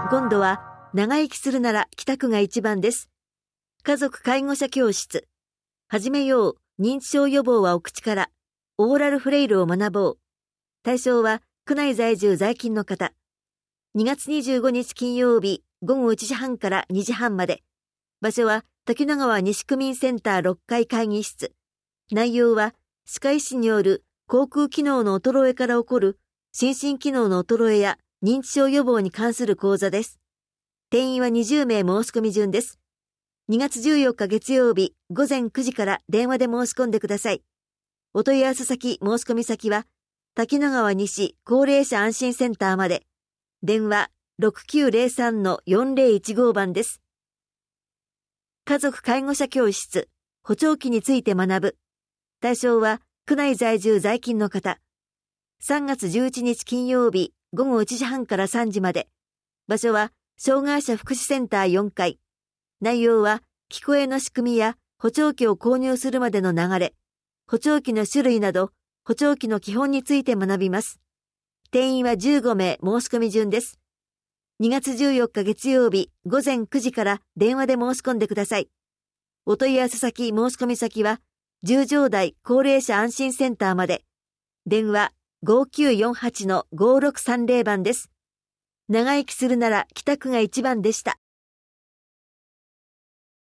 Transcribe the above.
今度は長生きするなら帰宅が一番です。家族介護者教室。始めよう。認知症予防はお口から。オーラルフレイルを学ぼう。対象は区内在住在勤の方。2月25日金曜日午後1時半から2時半まで。場所は滝野川西区民センター6階会議室。内容は歯科医師による口腔機能の衰えから起こる心身機能の衰えや認知症予防に関する講座です。定員は20名申し込み順です。2月14日月曜日午前9時から電話で申し込んでください。お問い合わせ先申し込み先は滝野川西高齢者安心センターまで。電話 6903-4015 番です。家族介護者教室補聴器について学ぶ。対象は区内在住在勤の方。3月11日金曜日午後1時半から3時まで。場所は障害者福祉センター4階。内容は聞こえの仕組みや補聴器を購入するまでの流れ、補聴器の種類など補聴器の基本について学びます。定員は15名申し込み順です。2月14日月曜日午前9時から電話で申し込んでください。お問い合わせ先申し込み先は十条台高齢者安心センターまで。電話 5948-5630 番です。長生きするなら帰宅が一番でした。